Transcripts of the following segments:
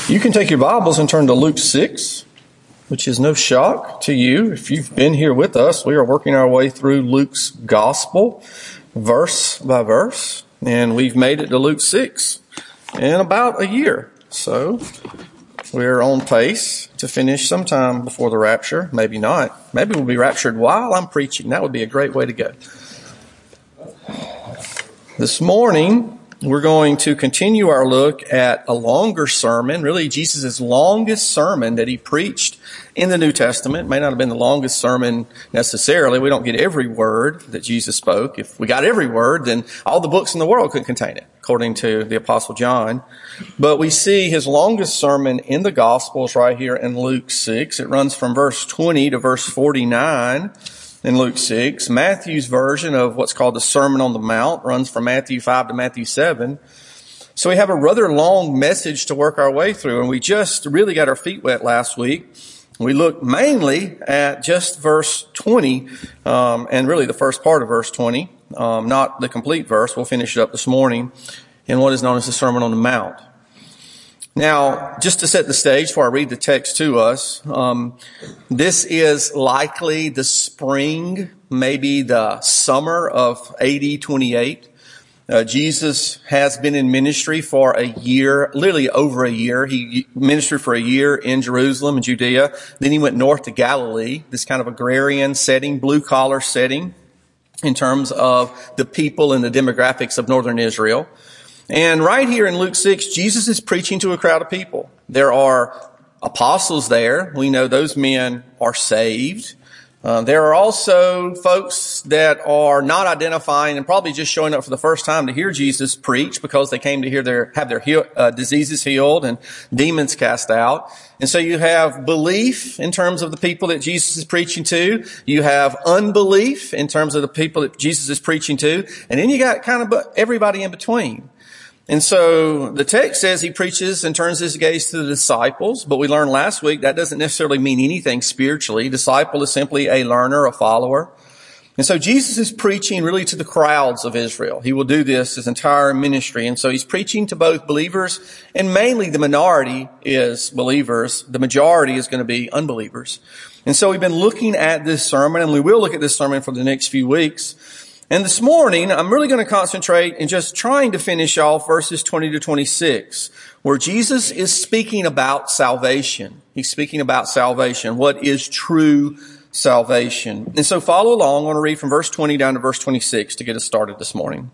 You can take your Bibles and turn to Luke 6, which is no shock to you. If you've been here with us, we are working our way through Luke's Gospel, verse by verse, and we've made it to Luke 6 in about a year. So we're on pace to finish sometime before the rapture. Maybe not. Maybe we'll be raptured while I'm preaching. That would be a great way to go. This morning, we're going to continue our look at a longer sermon, really Jesus' longest sermon that he preached in the New Testament. It may not have been the longest sermon necessarily. We don't get every word that Jesus spoke. If we got every word, then all the books in the world couldn't contain it, according to the Apostle John. But we see his longest sermon in the Gospels right here in Luke 6. It runs from verse 20 to verse 49. In Luke 6, Matthew's version of what's called the Sermon on the Mount runs from Matthew 5 to Matthew 7. So we have a rather long message to work our way through, and we just really got our feet wet last week. We looked mainly at just verse 20, and really the first part of verse 20, not the complete verse. We'll finish it up this morning in what is known as the Sermon on the Mount. Now, just to set the stage before I read the text to us, this is likely the spring, maybe the summer of AD 28. Jesus has been in ministry for a year, literally over a year. He ministered for a year in Jerusalem and Judea. Then he went north to Galilee, this kind of agrarian setting, blue-collar setting in terms of the people and the demographics of northern Israel. And right here in Luke 6, Jesus is preaching to a crowd of people. There are apostles there. We know those men are saved. There are also folks that are not identifying and probably just showing up for the first time to hear Jesus preach because they came to have their diseases healed and demons cast out. And so you have belief in terms of the people that Jesus is preaching to. You have unbelief in terms of the people that Jesus is preaching to. And then you got kind of everybody in between. And so the text says he preaches and turns his gaze to the disciples, but we learned last week that doesn't necessarily mean anything spiritually. Disciple is simply a learner, a follower. And so Jesus is preaching really to the crowds of Israel. He will do this his entire ministry. And so he's preaching to both believers, and mainly the minority is believers. The majority is going to be unbelievers. And so we've been looking at this sermon, and we will look at this sermon for the next few weeks. And this morning, I'm really going to concentrate in just trying to finish off verses 20 to 26, where Jesus is speaking about salvation. He's speaking about salvation, what is true salvation. And so follow along. I want to read from verse 20 down to verse 26 to get us started this morning.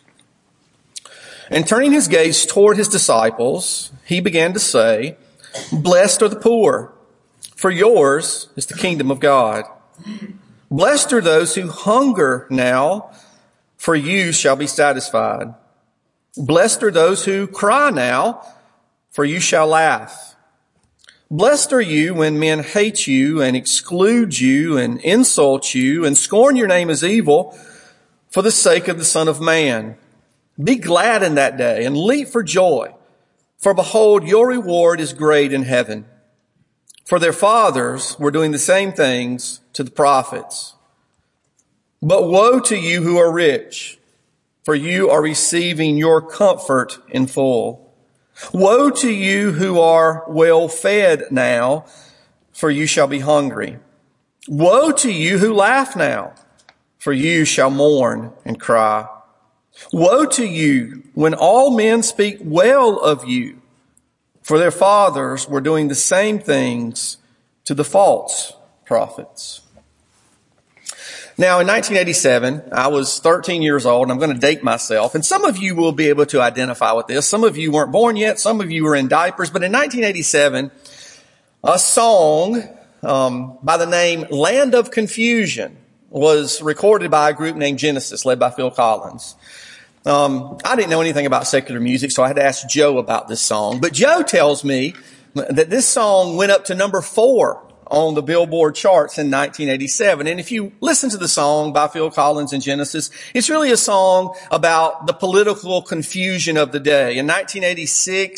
And turning his gaze toward his disciples, he began to say, "Blessed are the poor, for yours is the kingdom of God. Blessed are those who hunger now, for you shall be satisfied. Blessed are those who cry now, for you shall laugh. Blessed are you when men hate you and exclude you and insult you and scorn your name as evil for the sake of the Son of Man. Be glad in that day and leap for joy, for behold, your reward is great in heaven. For their fathers were doing the same things to the prophets. But woe to you who are rich, for you are receiving your comfort in full. Woe to you who are well fed now, for you shall be hungry. Woe to you who laugh now, for you shall mourn and cry. Woe to you when all men speak well of you, for their fathers were doing the same things to the false prophets." Now, in 1987, I was 13 years old, and I'm going to date myself. And some of you will be able to identify with this. Some of you weren't born yet. Some of you were in diapers. But in 1987, a song by the name Land of Confusion was recorded by a group named Genesis, led by Phil Collins. I didn't know anything about secular music, so I had to ask Joe about this song. But Joe tells me that this song went up to number 4 on the Billboard charts in 1987. And if you listen to the song by Phil Collins and Genesis, it's really a song about the political confusion of the day. In 1986,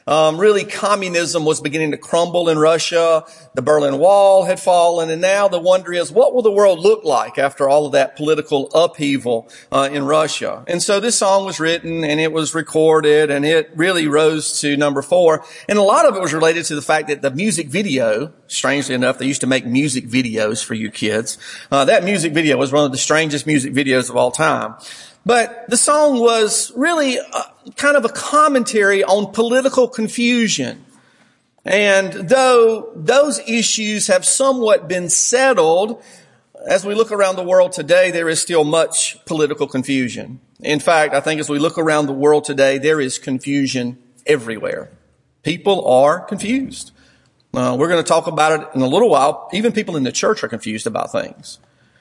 Really, communism was beginning to crumble in Russia. The Berlin Wall had fallen. And now the wonder is, what will the world look like after all of that political upheaval in Russia? And so this song was written and it was recorded and it really rose to number 4. And a lot of it was related to the fact that the music video, strangely enough, they used to make music videos for you kids. That music video was one of the strangest music videos of all time. But the song was really kind of a commentary on political confusion. And though those issues have somewhat been settled, as we look around the world today, there is still much political confusion. In fact, I think as we look around the world today, there is confusion everywhere. People are confused. We're going to talk about it in a little while. Even people in the church are confused about things.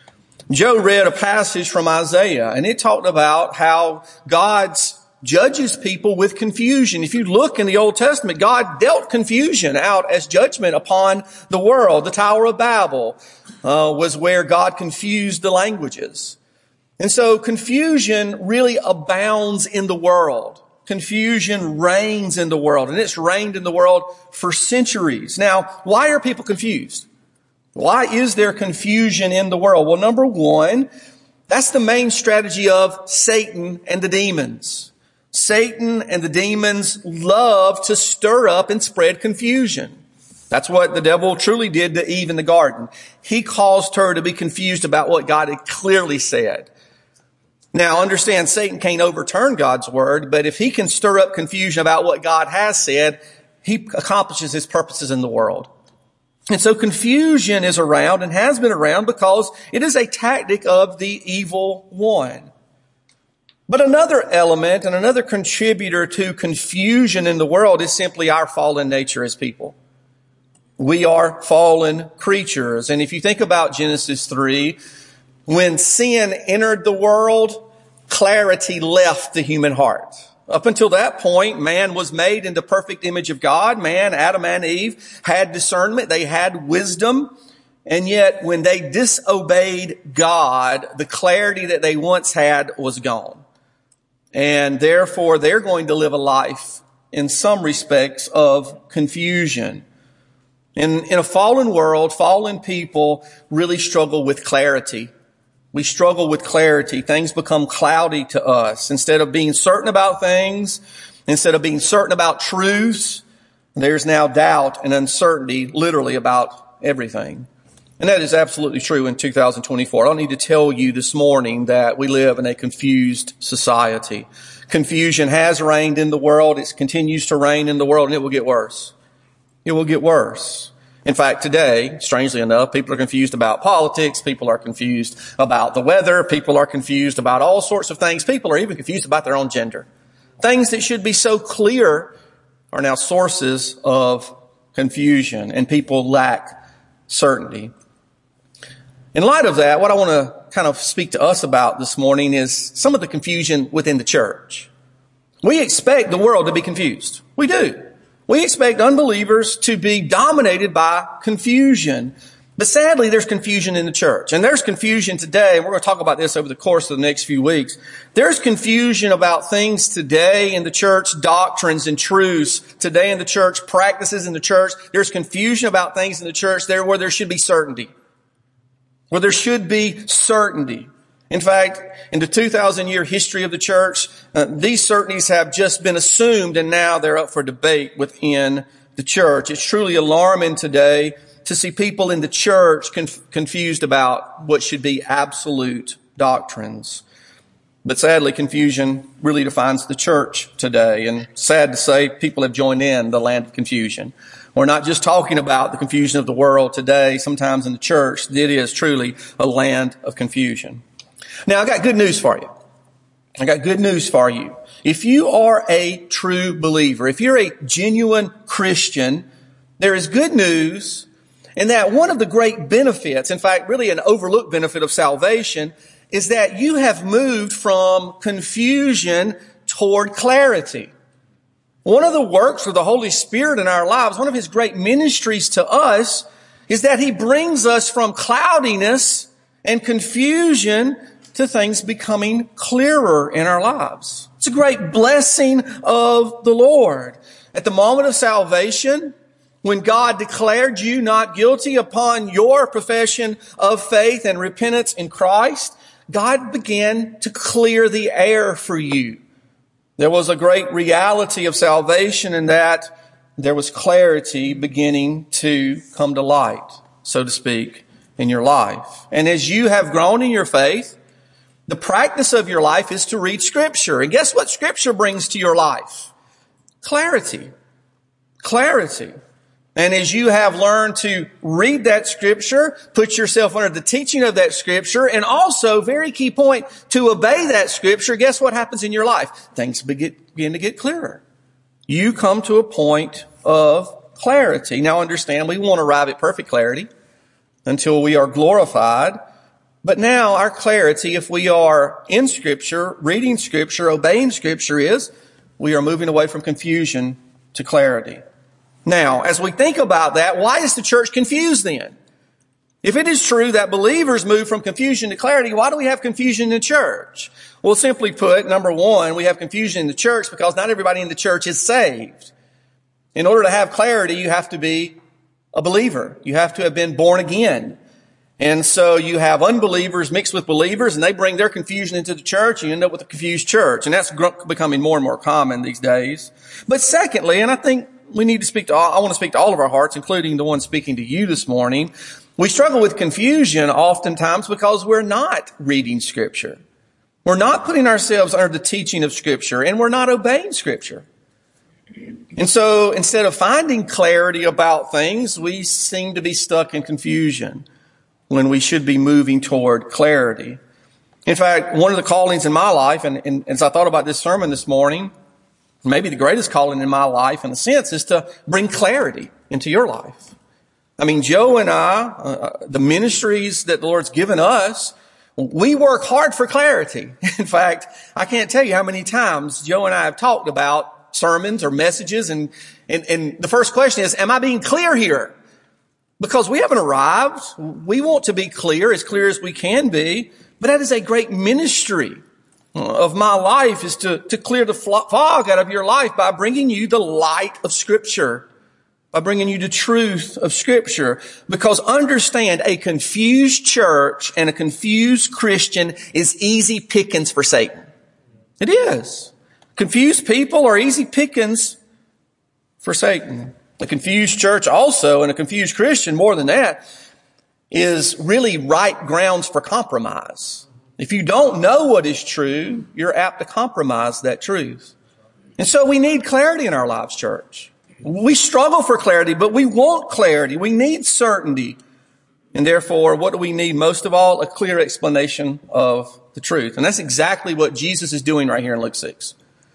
Joe read a passage from Isaiah, and it talked about how God judges people with confusion. If you look in the Old Testament, God dealt confusion out as judgment upon the world. The Tower of Babel was where God confused the languages. And so confusion really abounds in the world. Confusion reigns in the world, and it's reigned in the world for centuries. Now, why are people confused? Why is there confusion in the world? Well, number one, that's the main strategy of Satan and the demons. Satan and the demons love to stir up and spread confusion. That's what the devil truly did to Eve in the garden. He caused her to be confused about what God had clearly said. Now, understand, Satan can't overturn God's word, but if he can stir up confusion about what God has said, he accomplishes his purposes in the world. And so confusion is around and has been around because it is a tactic of the evil one. But another element and another contributor to confusion in the world is simply our fallen nature as people. We are fallen creatures. And if you think about Genesis 3, when sin entered the world, clarity left the human heart. Up until that point, man was made in the perfect image of God. Man, Adam and Eve, had discernment. They had wisdom. And yet, when they disobeyed God, the clarity that they once had was gone. And therefore, they're going to live a life, in some respects, of confusion. In a fallen world, fallen people really struggle with clarity. We struggle with clarity. Things become cloudy to us. Instead of being certain about things, instead of being certain about truths, there's now doubt and uncertainty literally about everything. And that is absolutely true in 2024. I don't need to tell you this morning that we live in a confused society. Confusion has reigned in the world. It continues to reign in the world, and it will get worse. It will get worse. In fact, today, strangely enough, people are confused about politics. People are confused about the weather. People are confused about all sorts of things. People are even confused about their own gender. Things that should be so clear are now sources of confusion, and people lack certainty. In light of that, what I want to kind of speak to us about this morning is some of the confusion within the church. We expect the world to be confused. We do. We expect unbelievers to be dominated by confusion. But sadly, there's confusion in the church. And there's confusion today. And we're going to talk about this over the course of the next few weeks. There's confusion about things today in the church, doctrines and truths. Today in the church, practices in the church. There's confusion about things in the church there where there should be certainty. Where there should be certainty. In fact, in the 2,000-year history of the church, these certainties have just been assumed, and now they're up for debate within the church. It's truly alarming today to see people in the church confused about what should be absolute doctrines. But sadly, confusion really defines the church today. And sad to say, people have joined in the land of confusion. We're not just talking about the confusion of the world today. Sometimes in the church, it is truly a land of confusion. Now, I got good news for you. I got good news for you. If you are a true believer, if you're a genuine Christian, there is good news in that one of the great benefits, in fact, really an overlooked benefit of salvation, is that you have moved from confusion toward clarity. One of the works of the Holy Spirit in our lives, one of His great ministries to us, is that He brings us from cloudiness and confusion to things becoming clearer in our lives. It's a great blessing of the Lord. At the moment of salvation, when God declared you not guilty upon your profession of faith and repentance in Christ, God began to clear the air for you. There was a great reality of salvation in that there was clarity beginning to come to light, so to speak, in your life. And as you have grown in your faith, the practice of your life is to read Scripture. And guess what Scripture brings to your life? Clarity. Clarity. And as you have learned to read that Scripture, put yourself under the teaching of that Scripture, and also, very key point, to obey that Scripture, guess what happens in your life? Things begin to get clearer. You come to a point of clarity. Now understand, we won't arrive at perfect clarity until we are glorified. But now our clarity, if we are in Scripture, reading Scripture, obeying Scripture, is we are moving away from confusion to clarity. Now, as we think about that, why is the church confused then? If it is true that believers move from confusion to clarity, why do we have confusion in the church? Well, simply put, number one, we have confusion in the church because not everybody in the church is saved. In order to have clarity, you have to be a believer. You have to have been born again. And so you have unbelievers mixed with believers, and they bring their confusion into the church, and you end up with a confused church. And that's becoming more and more common these days. But secondly, and I think we need to speak to all, I want to speak to all of our hearts, including the one speaking to you this morning. We struggle with confusion oftentimes because we're not reading Scripture. We're not putting ourselves under the teaching of Scripture, and we're not obeying Scripture. And so instead of finding clarity about things, we seem to be stuck in confusion when we should be moving toward clarity. In fact, one of the callings in my life, and as I thought about this sermon this morning, maybe the greatest calling in my life, in a sense, is to bring clarity into your life. I mean, Joe and I, the ministries that the Lord's given us, we work hard for clarity. In fact, I can't tell you how many times Joe and I have talked about sermons or messages, and the first question is, am I being clear here? Because we haven't arrived. We want to be clear as we can be, but that is a great ministry of my life, is to clear the fog out of your life by bringing you the light of Scripture, by bringing you the truth of Scripture. Because understand, a confused church and a confused Christian is easy pickings for Satan. It is. Confused people are easy pickings for Satan. A confused church also, and a confused Christian, more than that, is really ripe grounds for compromise. If you don't know what is true, you're apt to compromise that truth. And so we need clarity in our lives, church. We struggle for clarity, but we want clarity. We need certainty. And therefore, what do we need most of all? A clear explanation of the truth. And that's exactly what Jesus is doing right here in Luke 6.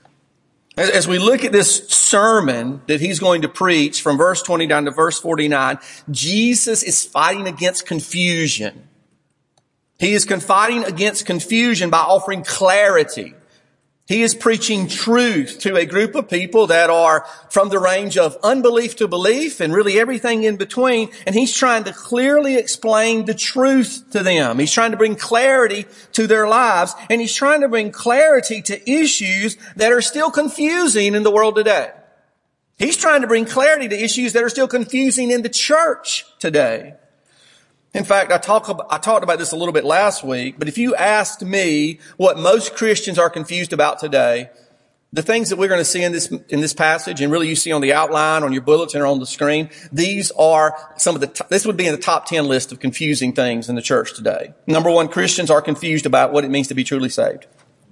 As we look at this sermon that he's going to preach from verse 20 down to verse 49, Jesus is fighting against confusion. He is fighting against confusion by offering clarity. He is preaching truth to a group of people that are from the range of unbelief to belief and really everything in between. And he's trying to clearly explain the truth to them. He's trying to bring clarity to their lives. And he's trying to bring clarity to issues that are still confusing in the world today. He's trying to bring clarity to issues that are still confusing in the church today. In fact, I talked about this a little bit last week, but if you asked me what most Christians are confused about today, the things that we're going to see in this passage, and really you see on the outline, on your bulletin, or on the screen, these are this would be in the top 10 list of confusing things in the church today. Number one, Christians are confused about what it means to be truly saved.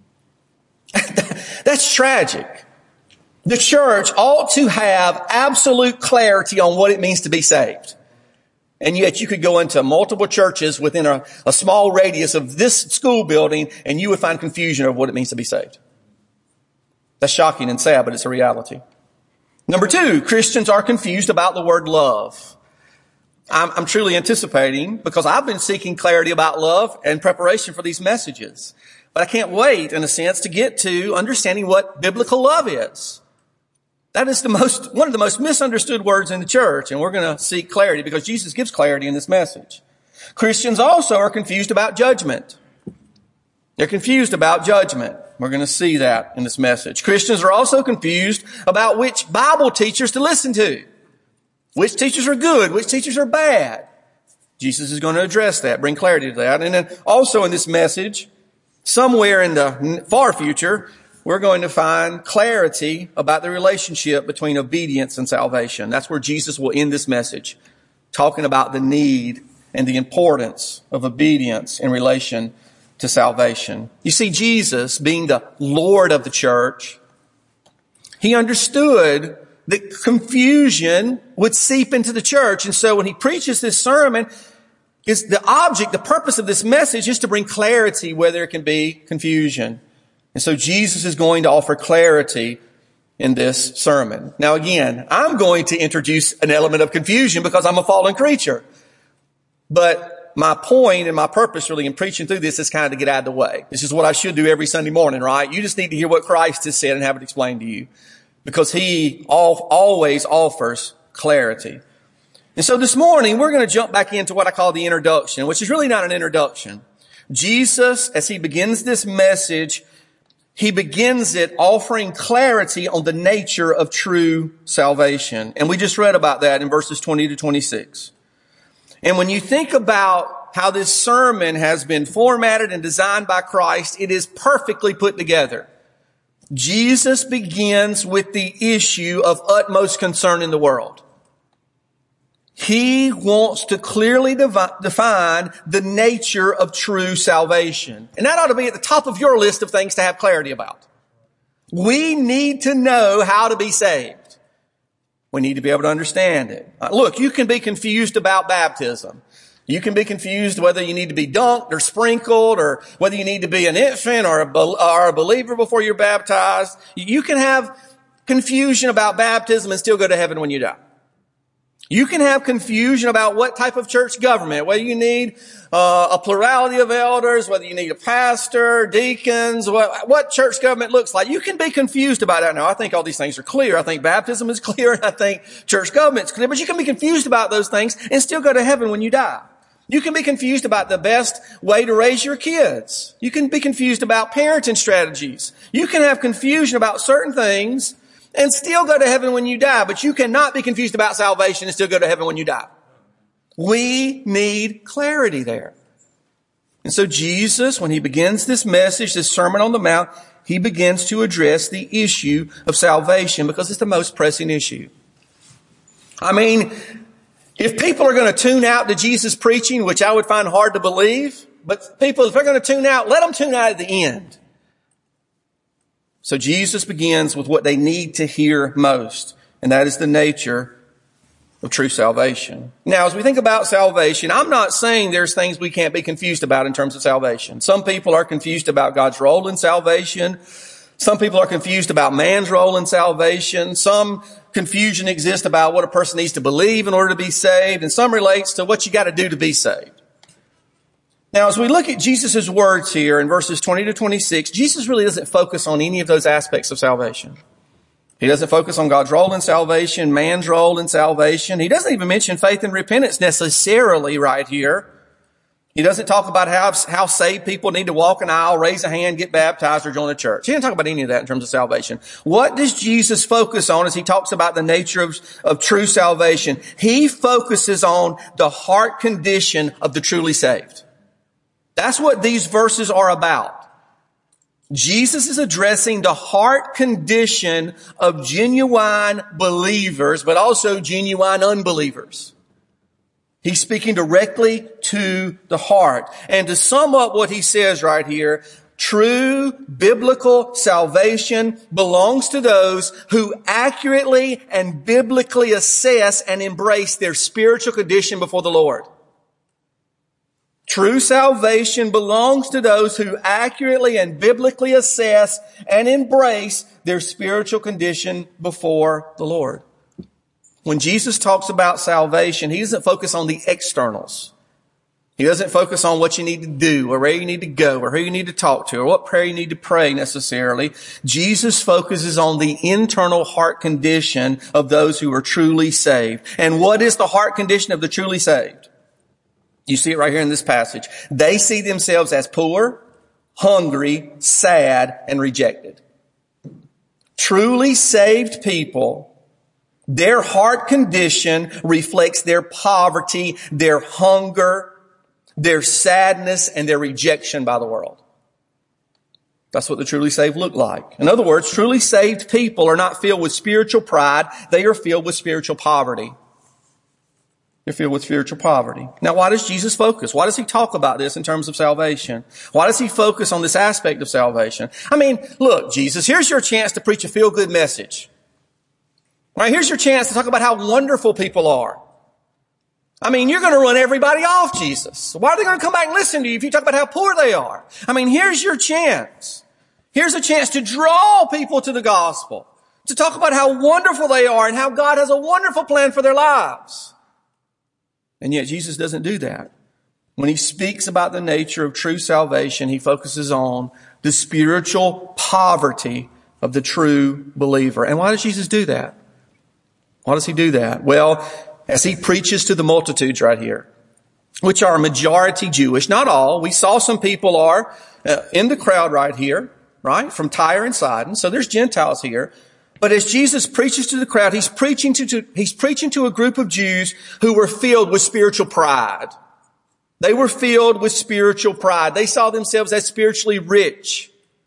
That's tragic. The church ought to have absolute clarity on what it means to be saved. And yet you could go into multiple churches within a small radius of this school building, and you would find confusion of what it means to be saved. That's shocking and sad, but it's a reality. Number two, Christians are confused about the word love. I'm truly anticipating, because I've been seeking clarity about love in preparation for these messages. But I can't wait, in a sense, to get to understanding what biblical love is. That is one of the most misunderstood words in the church, and we're going to seek clarity because Jesus gives clarity in this message. Christians also are confused about judgment. They're confused about judgment. We're going to see that in this message. Christians are also confused about which Bible teachers to listen to. Which teachers are good, which teachers are bad. Jesus is going to address that, bring clarity to that. And then also in this message, somewhere in the far future, we're going to find clarity about the relationship between obedience and salvation. That's where Jesus will end this message, talking about the need and the importance of obedience in relation to salvation. You see, Jesus, being the Lord of the church, he understood that confusion would seep into the church. And so when he preaches this sermon, the purpose of this message is to bring clarity where there can be confusion. And so Jesus is going to offer clarity in this sermon. Now again, I'm going to introduce an element of confusion because I'm a fallen creature. But my point and my purpose really in preaching through this is kind of to get out of the way. This is what I should do every Sunday morning, right? You just need to hear what Christ has said and have it explained to you. Because he always offers clarity. And so this morning, we're going to jump back into what I call the introduction, which is really not an introduction. Jesus, as he begins this message, he begins it offering clarity on the nature of true salvation. And we just read about that in verses 20 to 26. And when you think about how this sermon has been formatted and designed by Christ, it is perfectly put together. Jesus begins with the issue of utmost concern in the world. He wants to clearly define the nature of true salvation. And that ought to be at the top of your list of things to have clarity about. We need to know how to be saved. We need to be able to understand it. Look, you can be confused about baptism. You can be confused whether you need to be dunked or sprinkled or whether you need to be an infant or a believer before you're baptized. You can have confusion about baptism and still go to heaven when you die. You can have confusion about what type of church government, whether you need a plurality of elders, whether you need a pastor, deacons, what church government looks like. You can be confused about that. Now, I think all these things are clear. I think baptism is clear, and I think church government is clear. But you can be confused about those things and still go to heaven when you die. You can be confused about the best way to raise your kids. You can be confused about parenting strategies. You can have confusion about certain things and still go to heaven when you die, but you cannot be confused about salvation and still go to heaven when you die. We need clarity there. And so Jesus, when he begins this message, this Sermon on the Mount, he begins to address the issue of salvation because it's the most pressing issue. I mean, if people are going to tune out to Jesus preaching, which I would find hard to believe, but people, if they're going to tune out, let them tune out at the end. So Jesus begins with what they need to hear most, and that is the nature of true salvation. Now, as we think about salvation, I'm not saying there's things we can't be confused about in terms of salvation. Some people are confused about God's role in salvation. Some people are confused about man's role in salvation. Some confusion exists about what a person needs to believe in order to be saved, and some relates to what you got to do to be saved. Now, as we look at Jesus' words here in verses 20 to 26, Jesus really doesn't focus on any of those aspects of salvation. He doesn't focus on God's role in salvation, man's role in salvation. He doesn't even mention faith and repentance necessarily right here. He doesn't talk about how saved people need to walk an aisle, raise a hand, get baptized, or join a church. He didn't talk about any of that in terms of salvation. What does Jesus focus on as he talks about the nature of true salvation? He focuses on the heart condition of the truly saved. That's what these verses are about. Jesus is addressing the heart condition of genuine believers, but also genuine unbelievers. He's speaking directly to the heart. And to sum up what he says right here, true biblical salvation belongs to those who accurately and biblically assess and embrace their spiritual condition before the Lord. True salvation belongs to those who accurately and biblically assess and embrace their spiritual condition before the Lord. When Jesus talks about salvation, he doesn't focus on the externals. He doesn't focus on what you need to do or where you need to go or who you need to talk to or what prayer you need to pray necessarily. Jesus focuses on the internal heart condition of those who are truly saved. And what is the heart condition of the truly saved? You see it right here in this passage. They see themselves as poor, hungry, sad, and rejected. Truly saved people, their heart condition reflects their poverty, their hunger, their sadness, and their rejection by the world. That's what the truly saved look like. In other words, truly saved people are not filled with spiritual pride. They are filled with spiritual poverty. They're filled with spiritual poverty. Now, why does Jesus focus? Why does he talk about this in terms of salvation? Why does he focus on this aspect of salvation? I mean, look, Jesus, here's your chance to preach a feel-good message. All right, here's your chance to talk about how wonderful people are. I mean, you're going to run everybody off, Jesus. Why are they going to come back and listen to you if you talk about how poor they are? I mean, here's your chance. Here's a chance to draw people to the gospel, to talk about how wonderful they are and how God has a wonderful plan for their lives. And yet Jesus doesn't do that. When he speaks about the nature of true salvation, he focuses on the spiritual poverty of the true believer. And why does Jesus do that? Why does he do that? Well, as he preaches to the multitudes right here, which are majority Jewish, not all. We saw some people are in the crowd right here, right? From Tyre and Sidon. So there's Gentiles here. But as Jesus preaches to the crowd, he's preaching to a group of Jews who were filled with spiritual pride. They were filled with spiritual pride. They saw themselves as spiritually rich.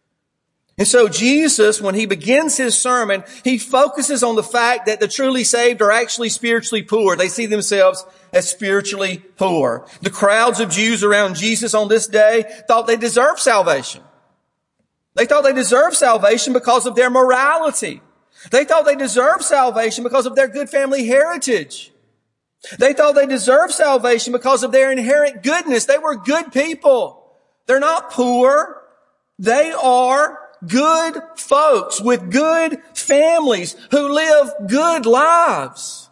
And so Jesus, when he begins his sermon, he focuses on the fact that the truly saved are actually spiritually poor. They see themselves as spiritually poor. The crowds of Jews around Jesus on this day thought they deserved salvation. They thought they deserved salvation because of their morality. They thought they deserved salvation because of their good family heritage. They thought they deserved salvation because of their inherent goodness. They were good people. They're not poor. They are good folks with good families who live good lives.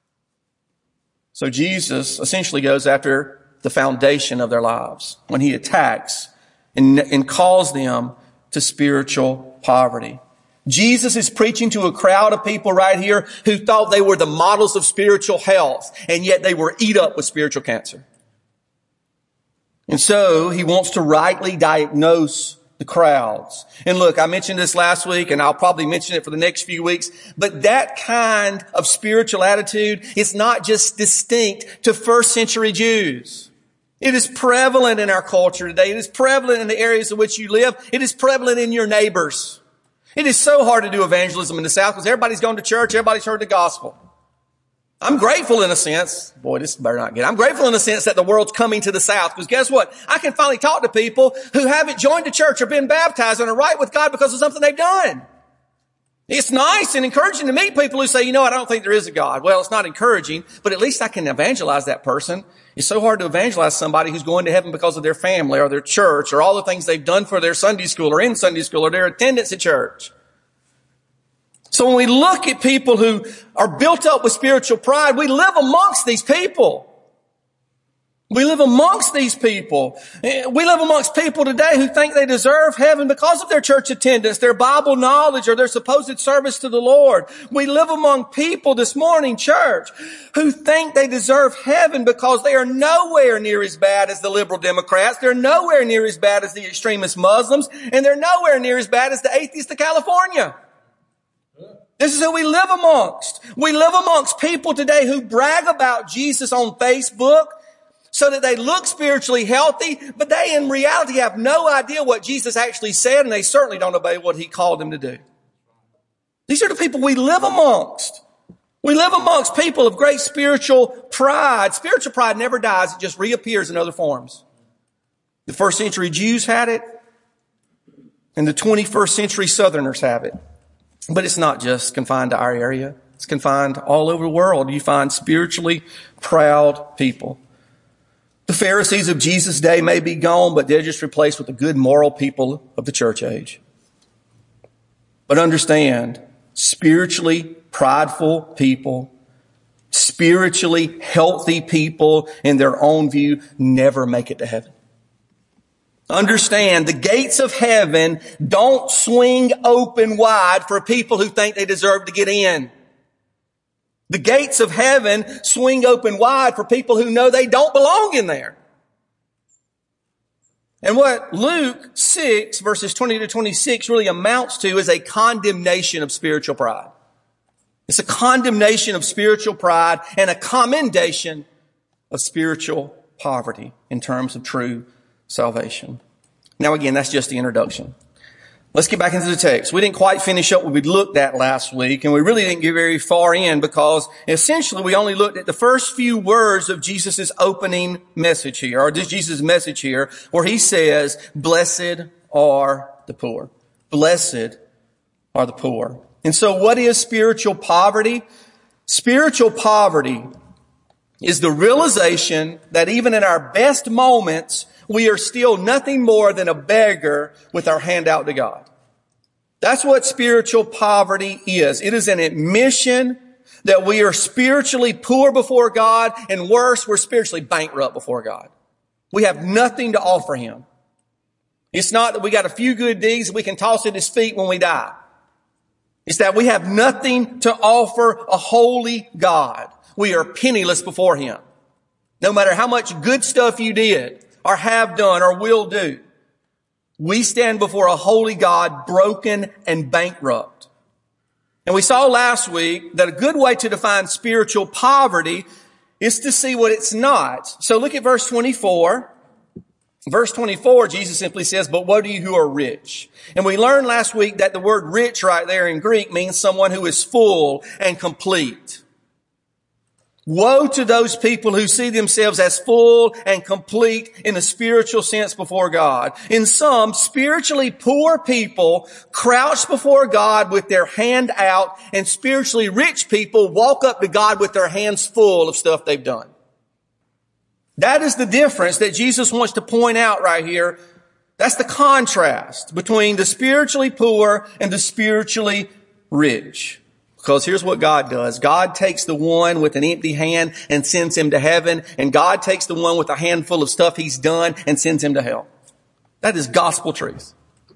So Jesus essentially goes after the foundation of their lives when he attacks and calls them to spiritual poverty. Jesus is preaching to a crowd of people right here who thought they were the models of spiritual health, and yet they were eat up with spiritual cancer. And so he wants to rightly diagnose the crowds. And look, I mentioned this last week, and I'll probably mention it for the next few weeks, but that kind of spiritual attitude is not just distinct to first century Jews. It is prevalent in our culture today. It is prevalent in the areas in which you live. It is prevalent in your neighbors. It is so hard to do evangelism in the South because everybody's gone to church, everybody's heard the gospel. I'm grateful in a sense. Boy, this better not get. I'm grateful in a sense that the world's coming to the South because guess what? I can finally talk to people who haven't joined the church or been baptized and are right with God because of something they've done. It's nice and encouraging to meet people who say, I don't think there is a God. Well, it's not encouraging, but at least I can evangelize that person. It's so hard to evangelize somebody who's going to heaven because of their family or their church or all the things they've done for their Sunday school or in Sunday school or their attendance at church. So when we look at people who are built up with spiritual pride, we live amongst these people. We live amongst these people. We live amongst people today who think they deserve heaven because of their church attendance, their Bible knowledge, or their supposed service to the Lord. We live among people this morning, church, who think they deserve heaven because they are nowhere near as bad as the liberal Democrats. They're nowhere near as bad as the extremist Muslims, and they're nowhere near as bad as the atheists of California. This is who we live amongst. We live amongst people today who brag about Jesus on Facebook so that they look spiritually healthy, but they in reality have no idea what Jesus actually said, and they certainly don't obey what he called them to do. These are the people we live amongst. We live amongst people of great spiritual pride. Spiritual pride never dies. It just reappears in other forms. The first century Jews had it, and the 21st century Southerners have it. But it's not just confined to our area. It's confined all over the world. You find spiritually proud people. The Pharisees of Jesus' day may be gone, but they're just replaced with the good moral people of the church age. But understand, spiritually prideful people, spiritually healthy people in their own view never make it to heaven. Understand, the gates of heaven don't swing open wide for people who think they deserve to get in. The gates of heaven swing open wide for people who know they don't belong in there. And what Luke 6 verses 20 to 26 really amounts to is a condemnation of spiritual pride. It's a condemnation of spiritual pride and a commendation of spiritual poverty in terms of true salvation. Now again, that's just the introduction. Let's get back into the text. We didn't quite finish up what we looked at last week, and we really didn't get very far in because essentially we only looked at the first few words of Jesus' opening message here, or Jesus' message here, where he says, "Blessed are the poor." Blessed are the poor. And so what is spiritual poverty? Spiritual poverty is the realization that even in our best moments, we are still nothing more than a beggar with our hand out to God. That's what spiritual poverty is. It is an admission that we are spiritually poor before God, and worse, we're spiritually bankrupt before God. We have nothing to offer Him. It's not that we got a few good deeds we can toss at His feet when we die. It's that we have nothing to offer a holy God. We are penniless before Him. No matter how much good stuff you did, or have done, or will do, we stand before a holy God, broken and bankrupt. And we saw last week that a good way to define spiritual poverty is to see what it's not. So look at verse 24. Verse 24, Jesus simply says, "But woe to you who are rich." And we learned last week that the word rich right there in Greek means someone who is full and complete. Woe to those people who see themselves as full and complete in a spiritual sense before God. In some, spiritually poor people crouch before God with their hand out, and spiritually rich people walk up to God with their hands full of stuff they've done. That is the difference that Jesus wants to point out right here. That's the contrast between the spiritually poor and the spiritually rich. Because here's what God does. God takes the one with an empty hand and sends him to heaven. And God takes the one with a handful of stuff he's done and sends him to hell. That is gospel truth.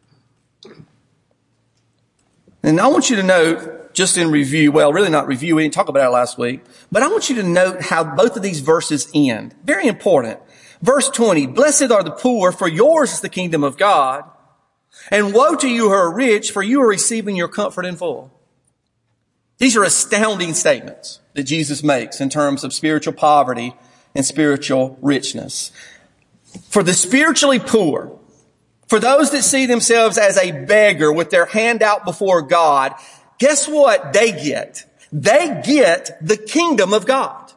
And I want you to note, just in review, well, really not review, we didn't talk about it last week, but I want you to note how both of these verses end. Very important. Verse 20, "Blessed are the poor, for yours is the kingdom of God. And woe to you who are rich, for you are receiving your comfort in full." These are astounding statements that Jesus makes in terms of spiritual poverty and spiritual richness. For the spiritually poor, for those that see themselves as a beggar with their hand out before God, guess what they get? They get the kingdom of God.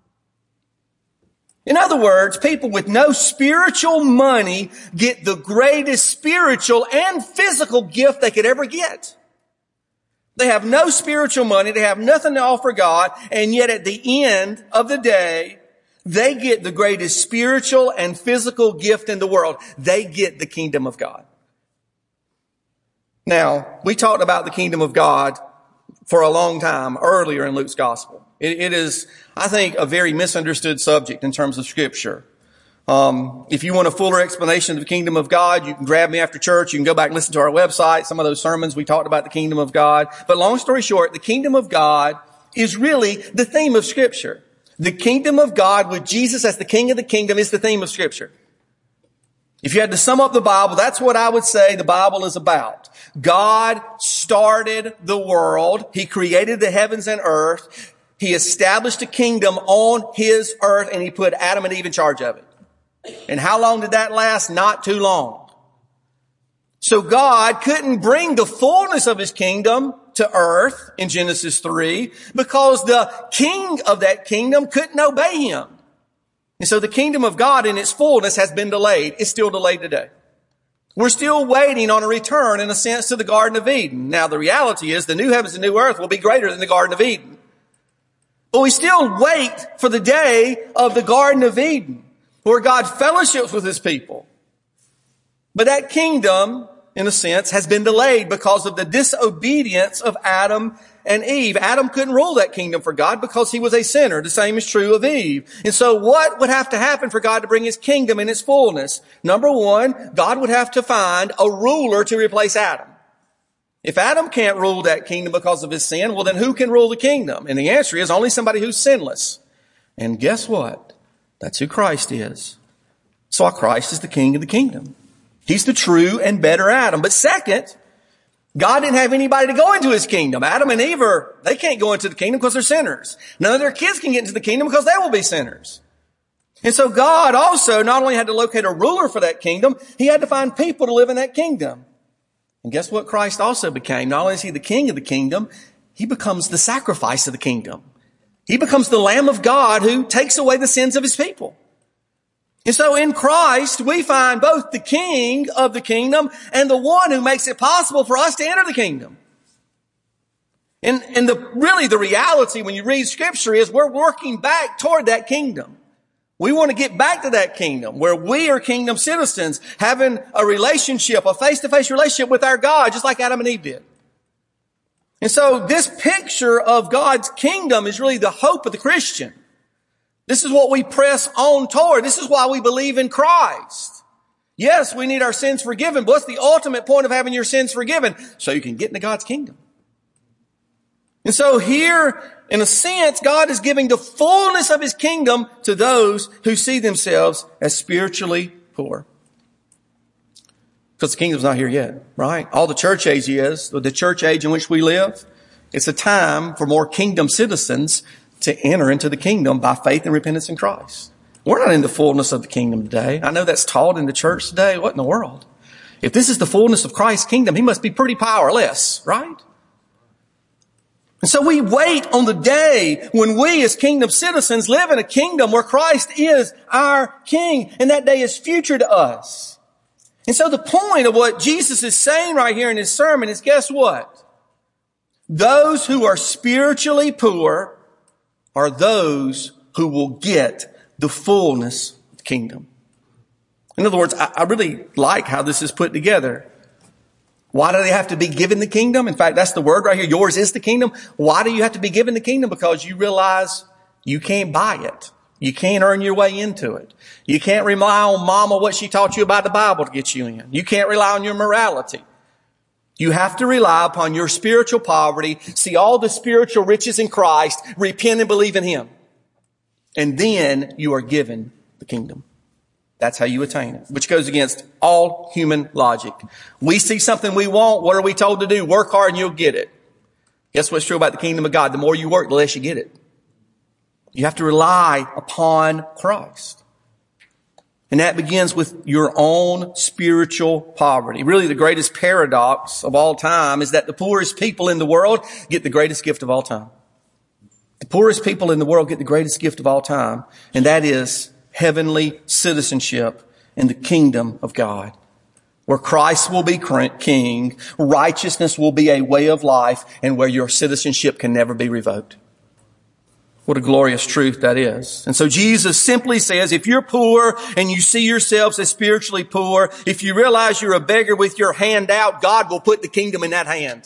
In other words, people with no spiritual money get the greatest spiritual and physical gift they could ever get. They have no spiritual money. They have nothing to offer God. And yet at the end of the day, they get the greatest spiritual and physical gift in the world. They get the kingdom of God. Now, we talked about the kingdom of God for a long time earlier in Luke's gospel. It is, I think, a very misunderstood subject in terms of Scripture. If you want a fuller explanation of the kingdom of God, you can grab me after church. You can go back and listen to our website. Some of those sermons we talked about the kingdom of God. But long story short, the kingdom of God is really the theme of Scripture. The kingdom of God with Jesus as the King of the kingdom is the theme of Scripture. If you had to sum up the Bible, that's what I would say the Bible is about. God started the world. He created the heavens and earth. He established a kingdom on His earth, and He put Adam and Eve in charge of it. And how long did that last? Not too long. So God couldn't bring the fullness of His kingdom to earth in Genesis 3 because the king of that kingdom couldn't obey Him. And so the kingdom of God in its fullness has been delayed. It's still delayed today. We're still waiting on a return, in a sense, to the Garden of Eden. Now, the reality is the new heavens and new earth will be greater than the Garden of Eden. But we still wait for the day of the Garden of Eden, where God fellowships with His people. But that kingdom, in a sense, has been delayed because of the disobedience of Adam and Eve. Adam couldn't rule that kingdom for God because he was a sinner. The same is true of Eve. And so what would have to happen for God to bring His kingdom in its fullness? Number one, God would have to find a ruler to replace Adam. If Adam can't rule that kingdom because of his sin, well then who can rule the kingdom? And the answer is only somebody who's sinless. And guess what? That's who Christ is. So Christ is the King of the kingdom. He's the true and better Adam. But second, God didn't have anybody to go into his kingdom. Adam and Eve they can't go into the kingdom because they're sinners. None of their kids can get into the kingdom because they will be sinners. And so God also not only had to locate a ruler for that kingdom, he had to find people to live in that kingdom. And guess what Christ also became? Not only is he the king of the kingdom, he becomes the sacrifice of the kingdom. He becomes the Lamb of God who takes away the sins of his people. And so in Christ, we find both the king of the kingdom and the one who makes it possible for us to enter the kingdom. And the reality when you read scripture is we're working back toward that kingdom. We want to get back to that kingdom where we are kingdom citizens, having a relationship, a face-to-face relationship with our God, just like Adam and Eve did. And so this picture of God's kingdom is really the hope of the Christian. This is what we press on toward. This is why we believe in Christ. Yes, we need our sins forgiven, but what's the ultimate point of having your sins forgiven? So you can get into God's kingdom. And so here, in a sense, God is giving the fullness of his kingdom to those who see themselves as spiritually poor. Because the kingdom's not here yet, right? All the church age is, the church age in which we live, it's a time for more kingdom citizens to enter into the kingdom by faith and repentance in Christ. We're not in the fullness of the kingdom today. I know that's taught in the church today. What in the world? If this is the fullness of Christ's kingdom, he must be pretty powerless, right? And so we wait on the day when we as kingdom citizens live in a kingdom where Christ is our king, and that day is future to us. And so the point of what Jesus is saying right here in his sermon is, guess what? Those who are spiritually poor are those who will get the fullness of the kingdom. In other words, I really like how this is put together. Why do they have to be given the kingdom? In fact, that's the word right here. Yours is the kingdom. Why do you have to be given the kingdom? Because you realize you can't buy it. You can't earn your way into it. You can't rely on mama, what she taught you about the Bible to get you in. You can't rely on your morality. You have to rely upon your spiritual poverty, see all the spiritual riches in Christ, repent and believe in him. And then you are given the kingdom. That's how you attain it, which goes against all human logic. We see something we want. What are we told to do? Work hard and you'll get it. Guess what's true about the kingdom of God? The more you work, the less you get it. You have to rely upon Christ. And that begins with your own spiritual poverty. Really, the greatest paradox of all time is that the poorest people in the world get the greatest gift of all time. The poorest people in the world get the greatest gift of all time, and that is heavenly citizenship in the kingdom of God, where Christ will be king, righteousness will be a way of life, and where your citizenship can never be revoked. What a glorious truth that is. And so Jesus simply says, if you're poor and you see yourselves as spiritually poor, if you realize you're a beggar with your hand out, God will put the kingdom in that hand.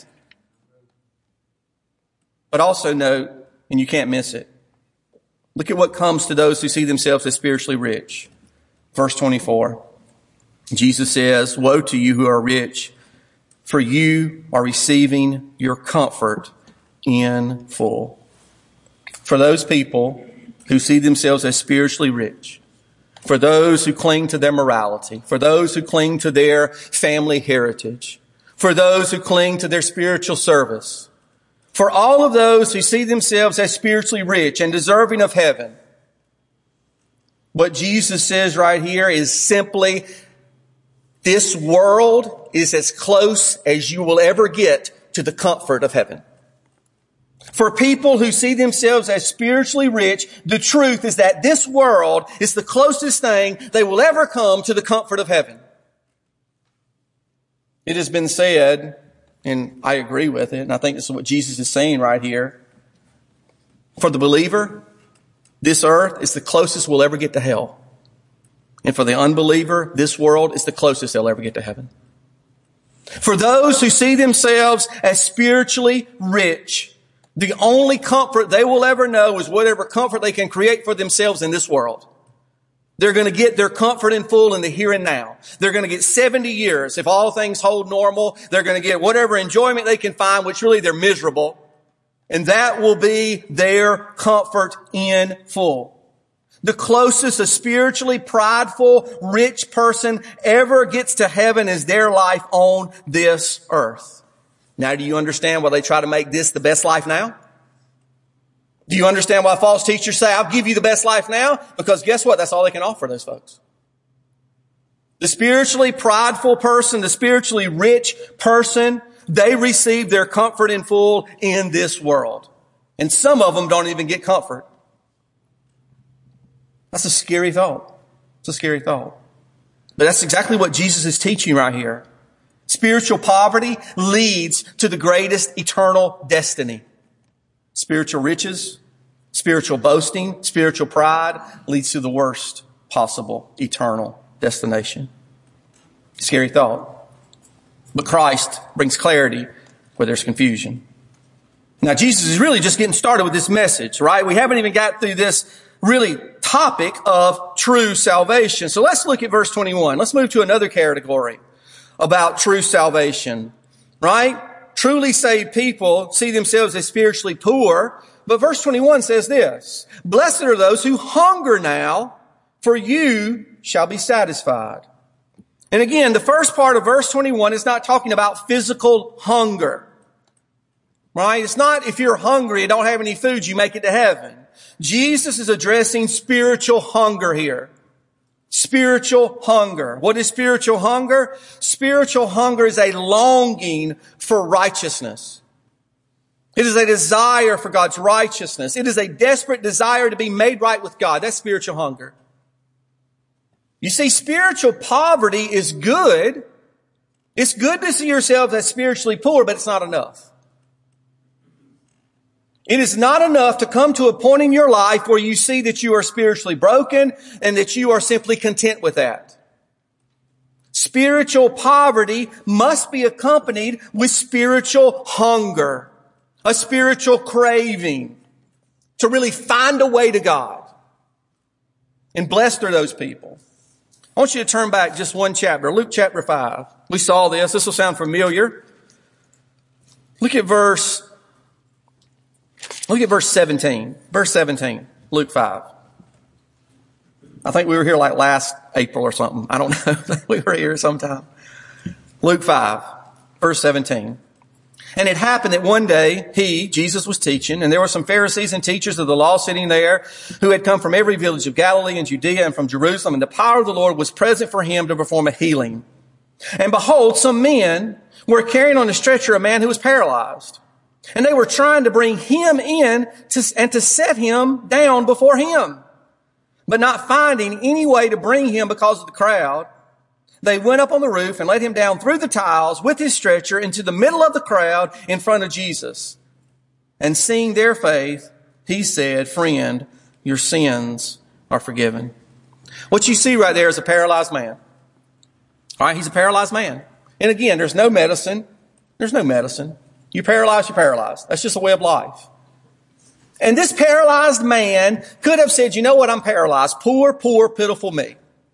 But also note, and you can't miss it, look at what comes to those who see themselves as spiritually rich. Verse 24, Jesus says, woe to you who are rich, for you are receiving your comfort in full. For those people who see themselves as spiritually rich, for those who cling to their morality, for those who cling to their family heritage, for those who cling to their spiritual service, for all of those who see themselves as spiritually rich and deserving of heaven, what Jesus says right here is simply, this world is as close as you will ever get to the comfort of heaven. For people who see themselves as spiritually rich, the truth is that this world is the closest thing they will ever come to the comfort of heaven. It has been said, and I agree with it, and I think this is what Jesus is saying right here. For the believer, this earth is the closest we'll ever get to hell. And for the unbeliever, this world is the closest they'll ever get to heaven. For those who see themselves as spiritually rich, the only comfort they will ever know is whatever comfort they can create for themselves in this world. They're going to get their comfort in full in the here and now. They're going to get 70 years. If all things hold normal, they're going to get whatever enjoyment they can find, which really they're miserable. And that will be their comfort in full. The closest a spiritually prideful, rich person ever gets to heaven is their life on this earth. Now, do you understand why they try to make this the best life now? Do you understand why false teachers say, I'll give you the best life now? Because guess what? That's all they can offer those folks. The spiritually prideful person, the spiritually rich person, they receive their comfort in full in this world. And some of them don't even get comfort. That's a scary thought. It's a scary thought. But that's exactly what Jesus is teaching right here. Spiritual poverty leads to the greatest eternal destiny. Spiritual riches, spiritual boasting, spiritual pride leads to the worst possible eternal destination. Scary thought. But Christ brings clarity where there's confusion. Now, Jesus is really just getting started with this message, right? We haven't even got through this really topic of true salvation. So let's look at verse 21. Let's move to another category about true salvation, right? Truly saved people see themselves as spiritually poor. But verse 21 says this, blessed are those who hunger now, for you shall be satisfied. And again, the first part of verse 21 is not talking about physical hunger, right? It's not if you're hungry and don't have any food, you make it to heaven. Jesus is addressing spiritual hunger here. Spiritual hunger. What is spiritual hunger? Spiritual hunger is a longing for righteousness. It is a desire for God's righteousness. It is a desperate desire to be made right with God. That's spiritual hunger. You see, spiritual poverty is good. It's good to see yourself as spiritually poor, but it's not enough. It is not enough to come to a point in your life where you see that you are spiritually broken and that you are simply content with that. Spiritual poverty must be accompanied with spiritual hunger, a spiritual craving to really find a way to God. And blessed are those people. I want you to turn back just one chapter, Luke chapter 5. We saw this. This will sound familiar. Look at verse 17. Verse 17, Luke 5. I think we were here like last April or something. I don't know. We were here sometime. Luke 5, verse 17. And it happened that one day Jesus was teaching, and there were some Pharisees and teachers of the law sitting there who had come from every village of Galilee and Judea and from Jerusalem, and the power of the Lord was present for him to perform a healing. And behold, some men were carrying on a stretcher a man who was paralyzed. And they were trying to bring him in and to set him down before him. But not finding any way to bring him because of the crowd, they went up on the roof and let him down through the tiles with his stretcher into the middle of the crowd in front of Jesus. And seeing their faith, he said, friend, your sins are forgiven. What you see right there is a paralyzed man. All right, he's a paralyzed man. And again, there's no medicine. There's no medicine. You're paralyzed, you're paralyzed. That's just a way of life. And this paralyzed man could have said, you know what, I'm paralyzed. Poor, poor, pitiful me.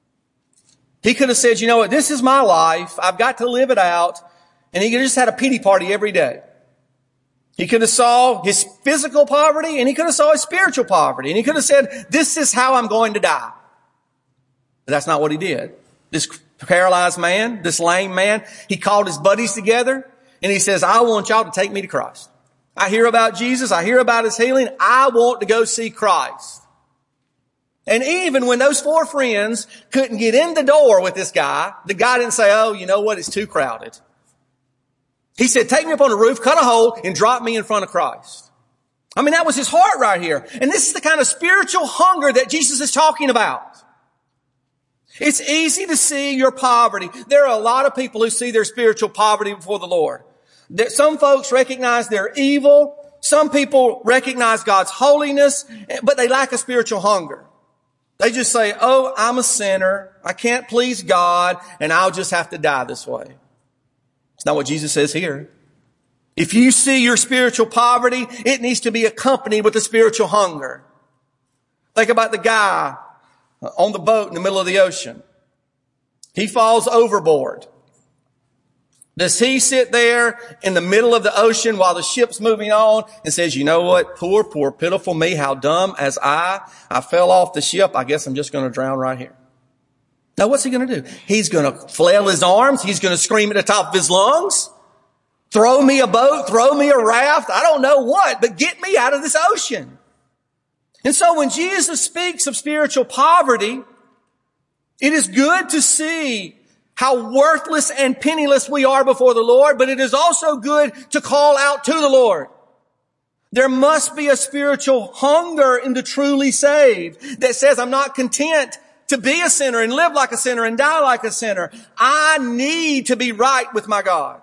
He could have said, you know what, this is my life. I've got to live it out. And he could have just had a pity party every day. He could have saw his physical poverty and he could have saw his spiritual poverty. And he could have said, this is how I'm going to die. But that's not what he did. This paralyzed man, this lame man, he called his buddies together. And he says, I want y'all to take me to Christ. I hear about Jesus. I hear about his healing. I want to go see Christ. And even when those four friends couldn't get in the door with this guy, the guy didn't say, oh, you know what? It's too crowded. He said, take me up on the roof, cut a hole, and drop me in front of Christ. I mean, that was his heart right here. And this is the kind of spiritual hunger that Jesus is talking about. It's easy to see your poverty. There are a lot of people who see their spiritual poverty before the Lord. Some folks recognize they're evil. Some people recognize God's holiness, but they lack a spiritual hunger. They just say, oh, I'm a sinner. I can't please God, and I'll just have to die this way. It's not what Jesus says here. If you see your spiritual poverty, it needs to be accompanied with a spiritual hunger. Think about the guy on the boat in the middle of the ocean. He falls overboard. Does he sit there in the middle of the ocean while the ship's moving on and says, you know what? Poor, pitiful me. How dumb as I fell off the ship. I guess I'm just going to drown right here. Now, what's he going to do? He's going to flail his arms. He's going to scream at the top of his lungs. Throw me a boat, throw me a raft. I don't know what, but get me out of this ocean. And so when Jesus speaks of spiritual poverty, it is good to see how worthless and penniless we are before the Lord, but it is also good to call out to the Lord. There must be a spiritual hunger in the truly saved that says, I'm not content to be a sinner and live like a sinner and die like a sinner. I need to be right with my God.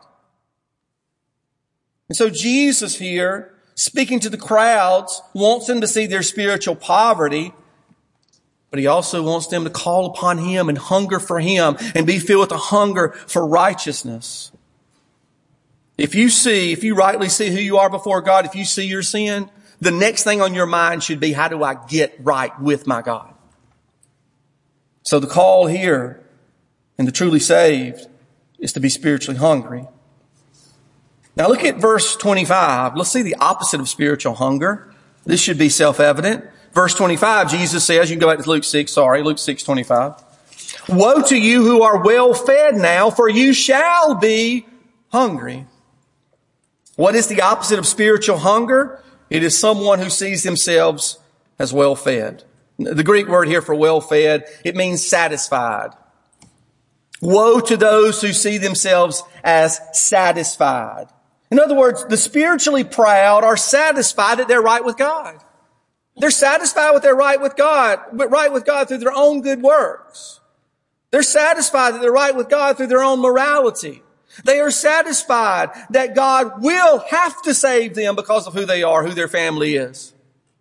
And so Jesus here, speaking to the crowds, wants them to see their spiritual poverty, but he also wants them to call upon him and hunger for him and be filled with a hunger for righteousness. If you rightly see who you are before God, if you see your sin, the next thing on your mind should be, how do I get right with my God? So the call here in the truly saved is to be spiritually hungry. Now look at verse 25. Let's see the opposite of spiritual hunger. This should be self-evident. Verse 25, Jesus says, you can go back to Luke 6:25. Woe to you who are well fed now, for you shall be hungry. What is the opposite of spiritual hunger? It is someone who sees themselves as well fed. The Greek word here for well fed, it means satisfied. Woe to those who see themselves as satisfied. In other words, the spiritually proud are satisfied that they're right with God. They're satisfied with their right with God, but right with God through their own good works. They're satisfied that they're right with God through their own morality. They are satisfied that God will have to save them because of who they are, who their family is.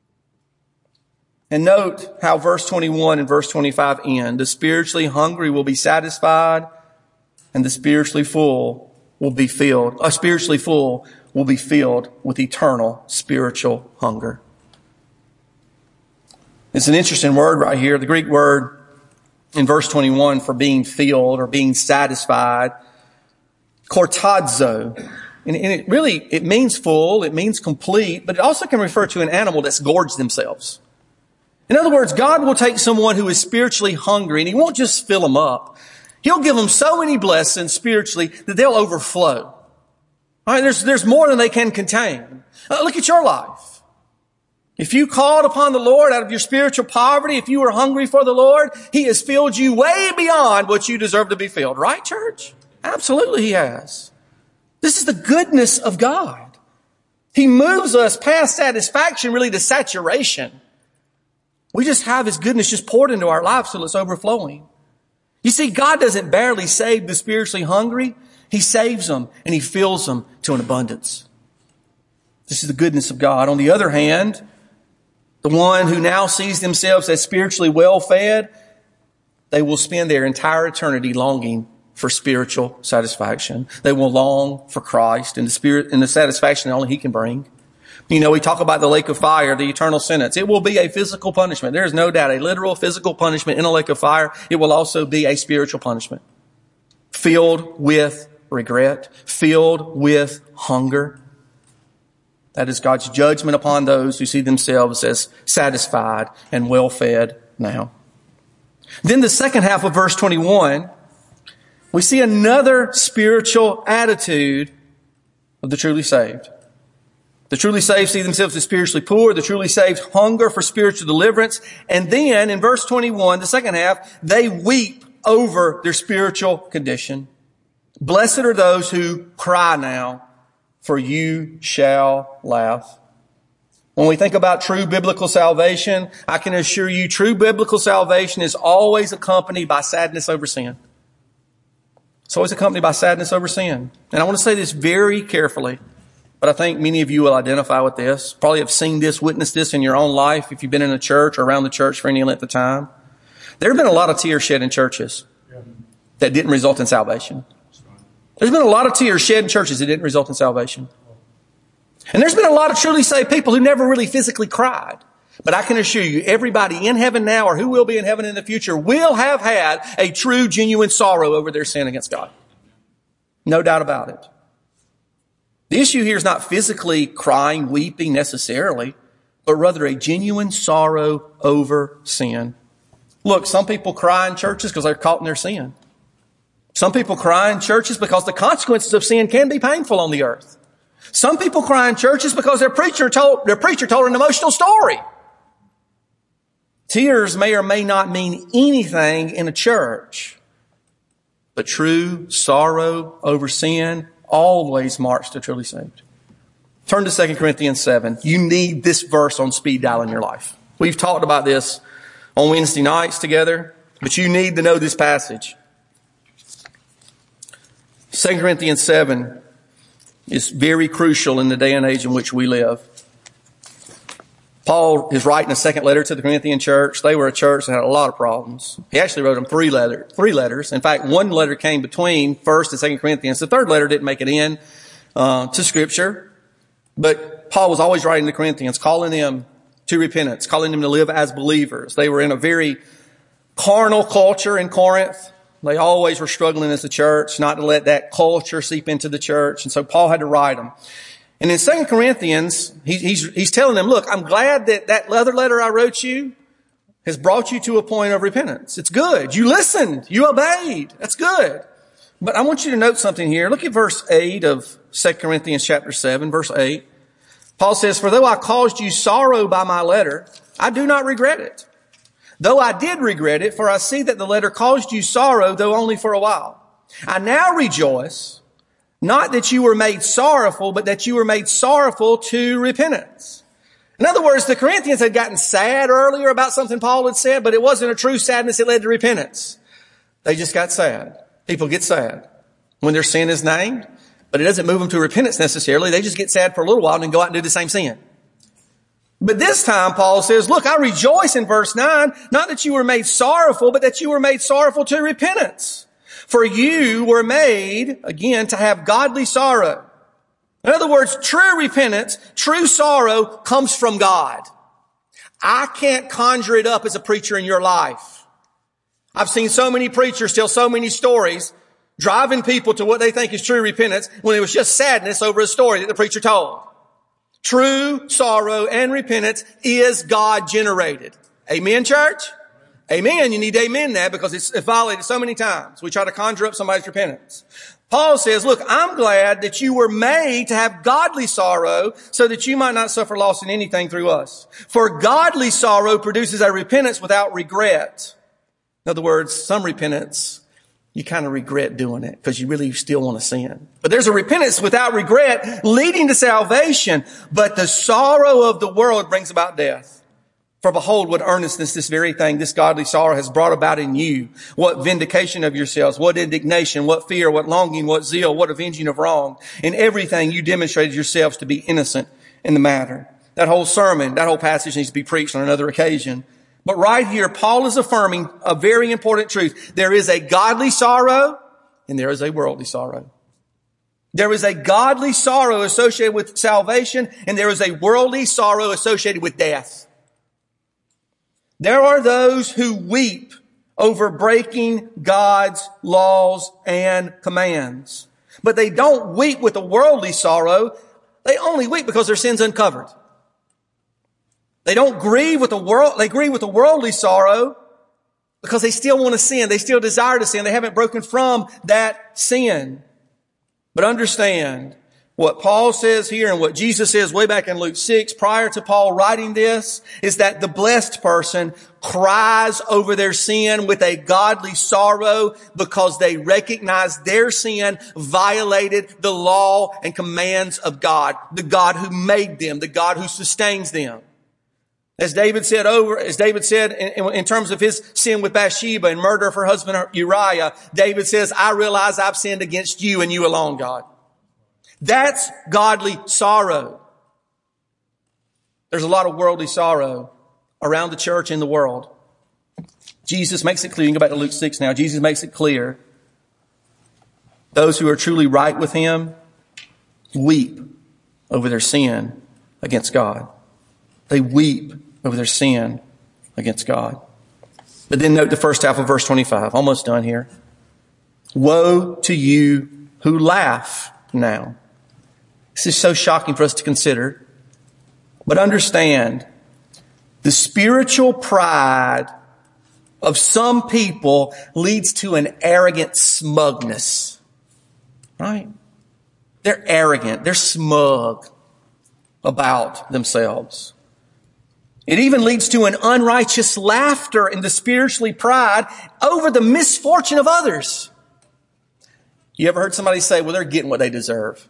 And note how verse 21 and verse 25 end. The spiritually hungry will be satisfied, and the spiritually full will be filled. Spiritually full will be filled with eternal spiritual hunger. It's an interesting word right here. The Greek word in verse 21 for being filled or being satisfied, kortazo. And it means full, it means complete, but it also can refer to an animal that's gorged themselves. In other words, God will take someone who is spiritually hungry and he won't just fill them up. He'll give them so many blessings spiritually that they'll overflow. All right, there's more than they can contain. Look at your life. If you called upon the Lord out of your spiritual poverty, if you were hungry for the Lord, he has filled you way beyond what you deserve to be filled. Right, church? Absolutely he has. This is the goodness of God. He moves us past satisfaction really to saturation. We just have his goodness just poured into our lives till it's overflowing. You see, God doesn't barely save the spiritually hungry. He saves them and he fills them to an abundance. This is the goodness of God. On the other hand, the one who now sees themselves as spiritually well fed, they will spend their entire eternity longing for spiritual satisfaction. They will long for Christ and the spirit and the satisfaction that only he can bring. You know, we talk about the lake of fire, the eternal sentence. It will be a physical punishment. There is no doubt a literal physical punishment in a lake of fire. It will also be a spiritual punishment filled with regret, filled with hunger. That is God's judgment upon those who see themselves as satisfied and well-fed now. Then the second half of verse 21, we see another spiritual attitude of the truly saved. The truly saved see themselves as spiritually poor. The truly saved hunger for spiritual deliverance. And then in verse 21, the second half, they weep over their spiritual condition. Blessed are those who cry now, for you shall laugh. When we think about true biblical salvation, I can assure you true biblical salvation is always accompanied by sadness over sin. It's always accompanied by sadness over sin. And I want to say this very carefully, but I think many of you will identify with this. Probably have seen this, witnessed this in your own life if you've been in a church or around the church for any length of time. There have been a lot of tears shed in churches that didn't result in salvation. There's been a lot of tears shed in churches that didn't result in salvation. And there's been a lot of truly saved people who never really physically cried. But I can assure you, everybody in heaven now or who will be in heaven in the future will have had a true, genuine sorrow over their sin against God. No doubt about it. The issue here is not physically crying, weeping necessarily, but rather a genuine sorrow over sin. Look, some people cry in churches because they're caught in their sin. Some people cry in churches because the consequences of sin can be painful on the earth. Some people cry in churches because their preacher told an emotional story. Tears may or may not mean anything in a church, but true sorrow over sin always marks the truly saved. Turn to 2 Corinthians 7. You need this verse on speed dial in your life. We've talked about this on Wednesday nights together, but you need to know this passage. 2 Corinthians 7 is very crucial in the day and age in which we live. Paul is writing a second letter to the Corinthian church. They were a church that had a lot of problems. He actually wrote them three letters. In fact, one letter came between 1st and 2nd Corinthians. The third letter didn't make it in to Scripture. But Paul was always writing to the Corinthians, calling them to repentance, calling them to live as believers. They were in a very carnal culture in Corinth. They always were struggling as a church not to let that culture seep into the church. And so Paul had to write them. And in 2 Corinthians, he's telling them, look, I'm glad that other letter I wrote you has brought you to a point of repentance. It's good. You listened. You obeyed. That's good. But I want you to note something here. Look at verse 8 of 2 Corinthians chapter 7, verse 8. Paul says, for though I caused you sorrow by my letter, I do not regret it. Though I did regret it, for I see that the letter caused you sorrow, though only for a while. I now rejoice, not that you were made sorrowful, but that you were made sorrowful to repentance. In other words, the Corinthians had gotten sad earlier about something Paul had said, but it wasn't a true sadness that led to repentance. They just got sad. People get sad when their sin is named, but it doesn't move them to repentance necessarily. They just get sad for a little while and then go out and do the same sin. But this time, Paul says, look, I rejoice in verse 9, not that you were made sorrowful, but that you were made sorrowful to repentance. For you were made, again, to have godly sorrow. In other words, true repentance, true sorrow comes from God. I can't conjure it up as a preacher in your life. I've seen so many preachers tell so many stories, driving people to what they think is true repentance when it was just sadness over a story that the preacher told. True sorrow and repentance is God generated. Amen, church? Amen. You need to amen that because it's violated so many times. We try to conjure up somebody's repentance. Paul says, look, I'm glad that you were made to have godly sorrow so that you might not suffer loss in anything through us. For godly sorrow produces a repentance without regret. In other words, some repentance, you kind of regret doing it because you really still want to sin. But there's a repentance without regret leading to salvation. But the sorrow of the world brings about death. For behold, what earnestness this very thing, this godly sorrow has brought about in you. What vindication of yourselves, what indignation, what fear, what longing, what zeal, what avenging of wrong. In everything you demonstrated yourselves to be innocent in the matter. That whole sermon, that whole passage needs to be preached on another occasion. But right here, Paul is affirming a very important truth. There is a godly sorrow and there is a worldly sorrow. There is a godly sorrow associated with salvation and there is a worldly sorrow associated with death. There are those who weep over breaking God's laws and commands. But they don't weep with a worldly sorrow. They only weep because their sin's uncovered. They don't grieve with the world. They grieve with a worldly sorrow because they still want to sin. They still desire to sin. They haven't broken from that sin. But understand what Paul says here and what Jesus says way back in Luke 6 prior to Paul writing this is that the blessed person cries over their sin with a godly sorrow because they recognize their sin violated the law and commands of God, the God who made them, the God who sustains them. As David said in terms of his sin with Bathsheba and murder of her husband Uriah, David says, I realize I've sinned against you and you alone, God. That's godly sorrow. There's a lot of worldly sorrow around the church in the world. Jesus makes it clear. You can go back to Luke 6 now. Jesus makes it clear. Those who are truly right with him weep over their sin against God. They weep over their sin against God. But then note the first half of verse 25. Almost done here. Woe to you, who laugh now. This is so shocking for us to consider. But understand, the spiritual pride of some people leads to an arrogant smugness. Right? They're arrogant. They're smug about themselves. It even leads to an unrighteous laughter in the spiritually pride over the misfortune of others. You ever heard somebody say, well, they're getting what they deserve?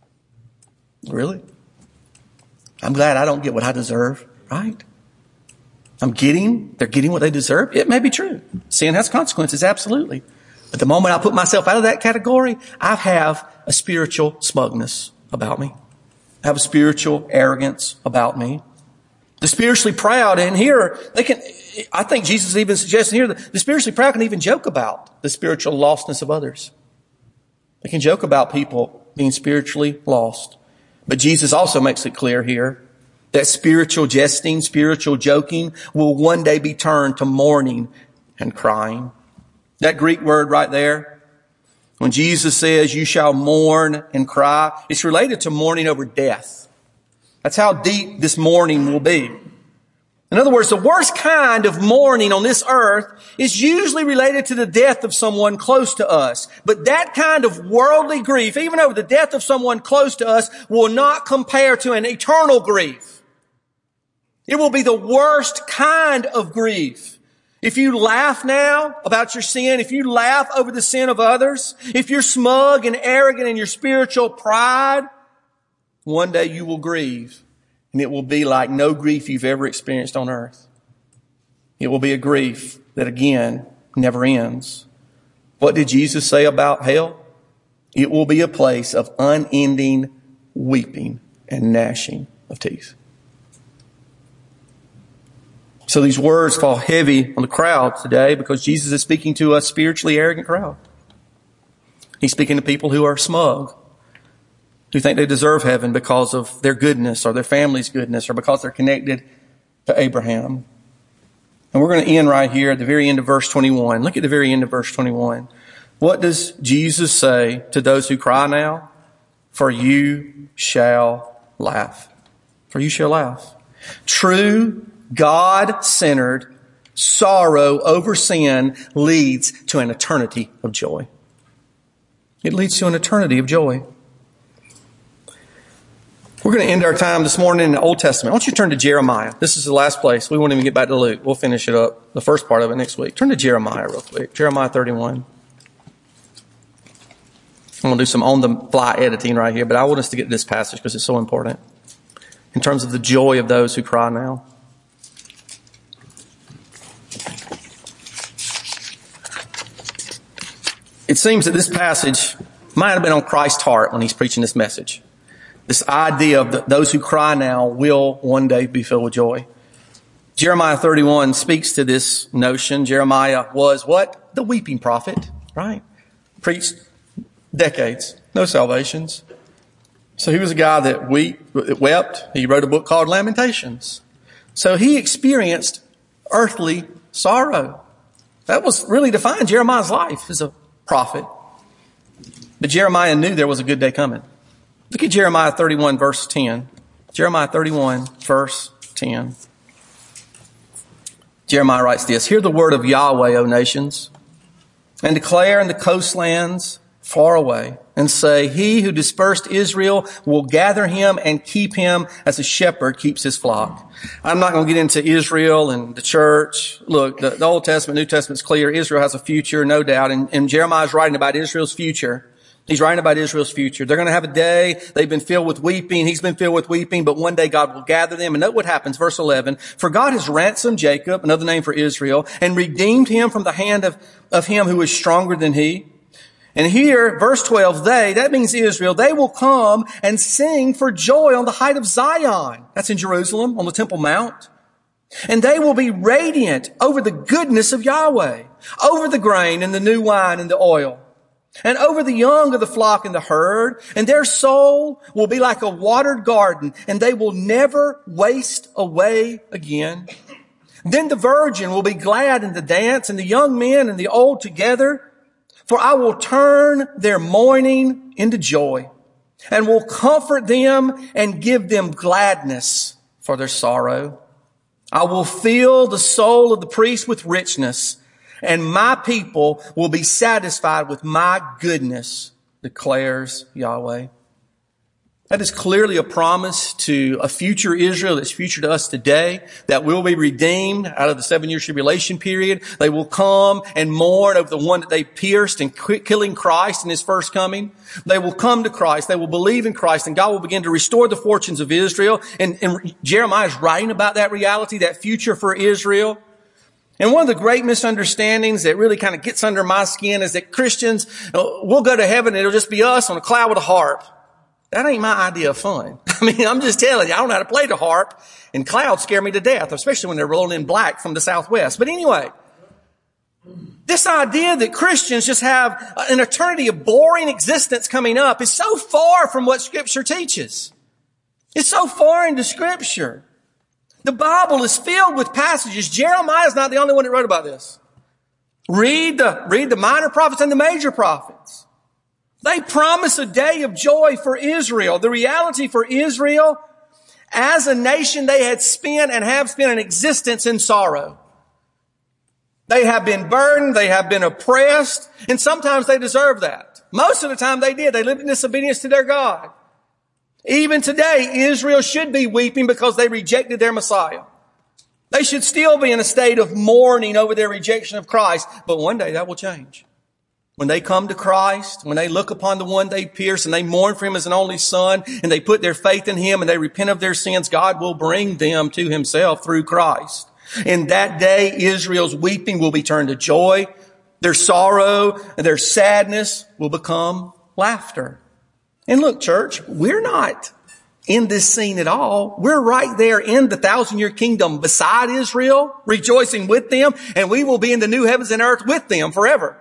Really? I'm glad I don't get what I deserve, right? They're getting what they deserve. It may be true. Sin has consequences, absolutely. But the moment I put myself out of that category, I have a spiritual smugness about me. I have a spiritual arrogance about me. The spiritually proud, and here, I think Jesus even suggests here that the spiritually proud can even joke about the spiritual lostness of others. They can joke about people being spiritually lost. But Jesus also makes it clear here that spiritual jesting, spiritual joking will one day be turned to mourning and crying. That Greek word right there, when Jesus says you shall mourn and cry, it's related to mourning over death. That's how deep this mourning will be. In other words, the worst kind of mourning on this earth is usually related to the death of someone close to us. But that kind of worldly grief, even over the death of someone close to us, will not compare to an eternal grief. It will be the worst kind of grief. If you laugh now about your sin, if you laugh over the sin of others, if you're smug and arrogant in your spiritual pride, one day you will grieve. And it will be like no grief you've ever experienced on earth. It will be a grief that, again, never ends. What did Jesus say about hell? It will be a place of unending weeping and gnashing of teeth. So these words fall heavy on the crowd today because Jesus is speaking to a spiritually arrogant crowd. He's speaking to people who are smug, who think they deserve heaven because of their goodness or their family's goodness or because they're connected to Abraham. And we're going to end right here at the very end of verse 21. Look at the very end of verse 21. What does Jesus say to those who cry now? For you shall laugh. For you shall laugh. True, God-centered sorrow over sin leads to an eternity of joy. It leads to an eternity of joy. We're going to end our time this morning in the Old Testament. I want you to turn to Jeremiah. This is the last place. We won't even get back to Luke. We'll finish it up, the first part of it next week. Turn to Jeremiah real quick. Jeremiah 31. I'm going to do some on-the-fly editing right here, but I want us to get to this passage because it's so important in terms of the joy of those who cry now. It seems that this passage might have been on Christ's heart when he's preaching this message. This idea of those who cry now will one day be filled with joy. Jeremiah 31 speaks to this notion. Jeremiah was what? The weeping prophet, right? Preached decades, no salvations. So he was a guy that wept. He wrote a book called Lamentations. So he experienced earthly sorrow. That was really defined Jeremiah's life as a prophet. But Jeremiah knew there was a good day coming. Look at Jeremiah 31, verse 10. Jeremiah 31, verse 10. Jeremiah writes this, hear the word of Yahweh, O nations, and declare in the coastlands far away, and say, he who dispersed Israel will gather him and keep him as a shepherd keeps his flock. I'm not going to get into Israel and the church. Look, the Old Testament, New Testament is clear. Israel has a future, no doubt. And Jeremiah's writing about Israel's future. He's writing about Israel's future. They're going to have a day. They've been filled with weeping. He's been filled with weeping, but one day God will gather them. And note what happens. Verse 11. For God has ransomed Jacob, another name for Israel, and redeemed him from the hand of him who is stronger than he. And here, verse 12, that means Israel, they will come and sing for joy on the height of Zion. That's in Jerusalem, on the Temple Mount. And they will be radiant over the goodness of Yahweh, over the grain and the new wine and the oil, and over the young of the flock and the herd. And their soul will be like a watered garden, and they will never waste away again. Then the virgin will be glad in the dance, and the young men and the old together. For I will turn their mourning into joy, and will comfort them and give them gladness for their sorrow. I will fill the soul of the priest with richness, and my people will be satisfied with my goodness, declares Yahweh. That is clearly a promise to a future Israel that's future to us today, that will be redeemed out of the 7-year tribulation period. They will come and mourn over the one that they pierced and killing Christ in his first coming. They will come to Christ. They will believe in Christ, and God will begin to restore the fortunes of Israel. And Jeremiah is writing about that reality, that future for Israel. And one of the great misunderstandings that really kind of gets under my skin is that Christians, we'll go to heaven and it'll just be us on a cloud with a harp. That ain't my idea of fun. I mean, I'm just telling you, I don't know how to play the harp, and clouds scare me to death, especially when they're rolling in black from the southwest. But anyway, this idea that Christians just have an eternity of boring existence coming up is so far from what Scripture teaches. It's so foreign to Scripture. The Bible is filled with passages. Jeremiah is not the only one that wrote about this. Read the minor prophets and the major prophets. They promise a day of joy for Israel. The reality for Israel, as a nation, they had spent and have spent an existence in sorrow. They have been burdened. They have been oppressed. And sometimes they deserve that. Most of the time they did. They lived in disobedience to their God. Even today, Israel should be weeping because they rejected their Messiah. They should still be in a state of mourning over their rejection of Christ. But one day that will change. When they come to Christ, when they look upon the one they pierced and they mourn for him as an only son, and they put their faith in him and they repent of their sins, God will bring them to himself through Christ. In that day, Israel's weeping will be turned to joy. Their sorrow and their sadness will become laughter. And look, church, we're not in this scene at all. We're right there in the 1,000-year kingdom beside Israel, rejoicing with them, and we will be in the new heavens and earth with them forever.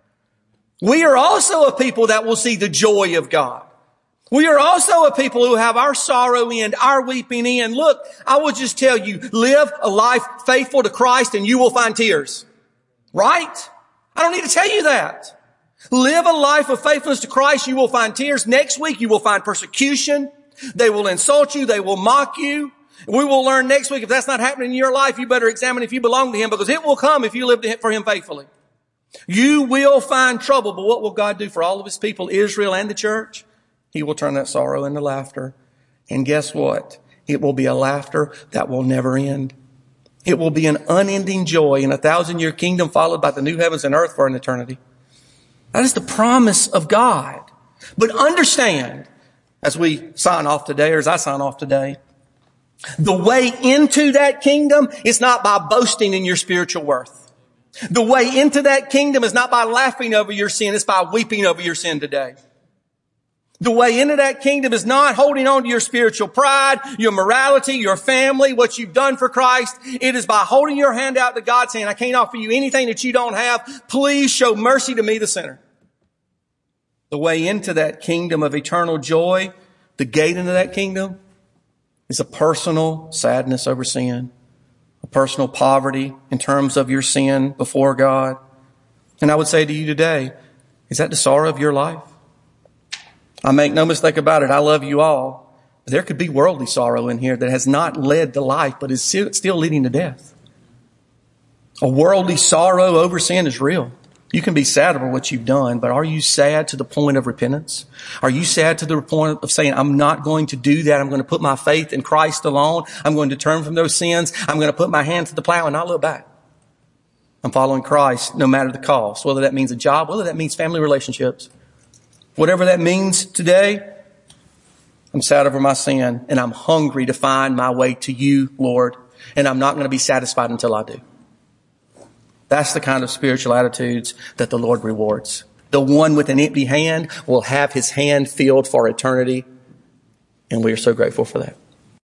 We are also a people that will see the joy of God. We are also a people who have our sorrow end, our weeping end. Look, I will just tell you, live a life faithful to Christ and you will find tears. Right? I don't need to tell you that. Live a life of faithfulness to Christ, you will find tears. Next week, you will find persecution. They will insult you. They will mock you. We will learn next week, if that's not happening in your life, you better examine if you belong to him, because it will come if you live for him faithfully. You will find trouble, but what will God do for all of his people, Israel and the church? He will turn that sorrow into laughter. And guess what? It will be a laughter that will never end. It will be an unending joy in a 1,000-year kingdom followed by the new heavens and earth for an eternity. That is the promise of God. But understand, as we sign off today, or as I sign off today, the way into that kingdom is not by boasting in your spiritual worth. The way into that kingdom is not by laughing over your sin, it's by weeping over your sin today. The way into that kingdom is not holding on to your spiritual pride, your morality, your family, what you've done for Christ. It is by holding your hand out to God saying, I can't offer you anything that you don't have. Please show mercy to me, the sinner. The way into that kingdom of eternal joy, the gate into that kingdom, is a personal sadness over sin. A personal poverty in terms of your sin before God. And I would say to you today, is that the sorrow of your life? I make no mistake about it. I love you all. But there could be worldly sorrow in here that has not led to life, but is still leading to death. A worldly sorrow over sin is real. You can be sad over what you've done, but are you sad to the point of repentance? Are you sad to the point of saying, I'm not going to do that. I'm going to put my faith in Christ alone. I'm going to turn from those sins. I'm going to put my hand to the plow and not look back. I'm following Christ no matter the cost, whether that means a job, whether that means family relationships. Whatever that means today, I'm sad over my sin and I'm hungry to find my way to you, Lord. And I'm not going to be satisfied until I do. That's the kind of spiritual attitudes that the Lord rewards. The one with an empty hand will have his hand filled for eternity. And we are so grateful for that.